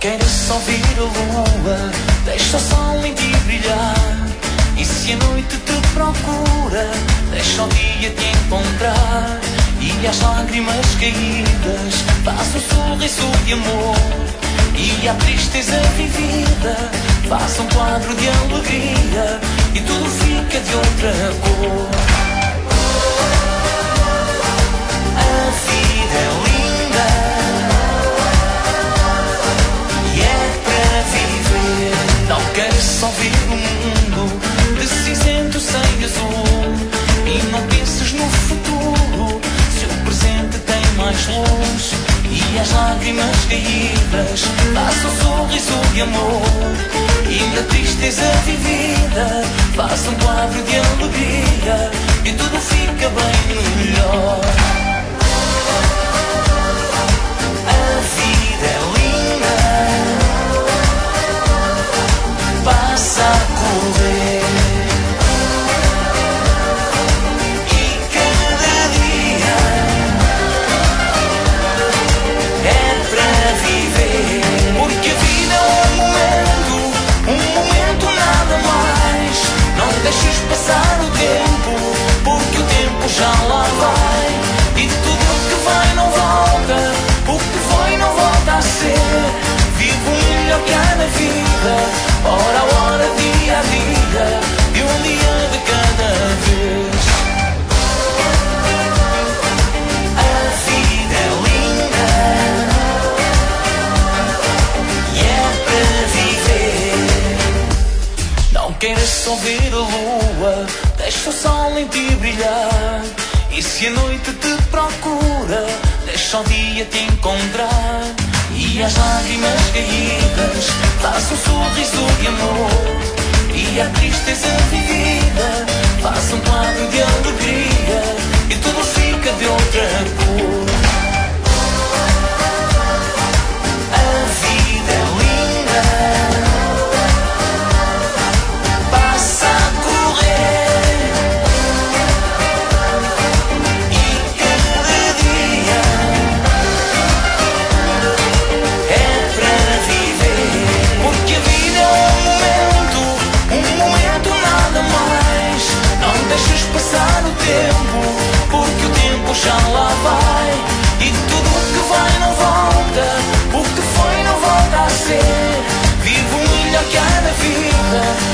queres só ver a lua, deixa o sol em ti brilhar. E se a noite te procura, deixa o dia te encontrar. E as lágrimas caídas, faça um sorriso de amor. E a tristeza vivida, faça um quadro de alegria. E tudo fica de outra cor. A vida é linda e é para viver. Não queres só ver o mundo de cinzento sem azul. E não penses no futuro, se o presente tem mais luz. E as lágrimas caídas, faça um sorriso de amor. E na tristeza vivida, faça um quadro de alegria. E tudo fica bem melhor. A vida é linda, passa a correr. E cada dia é para viver. Porque a vida é um momento nada mais. Não deixes passar o tempo, porque o tempo já lá vai. E tudo que vai não volta, o que foi não volta a ser. Vive o melhor que há na vida, hora a hora, dia a dia, e um dia de cada vez. A vida é linda e é para viver. Não queres só ver a lua, deixa o sol em ti brilhar. E se a noite te procura, deixa o dia te encontrar. E as lágrimas caídas, faça um sorriso de amor. E a tristeza vivida, faça um quadro de alegria. E tudo fica de outra cor. A vida é linda, passa a correr. Deixes passar o tempo, porque o tempo já lá vai. E tudo o que vai não volta, o que foi não volta a ser. Vive o melhor que há na vida,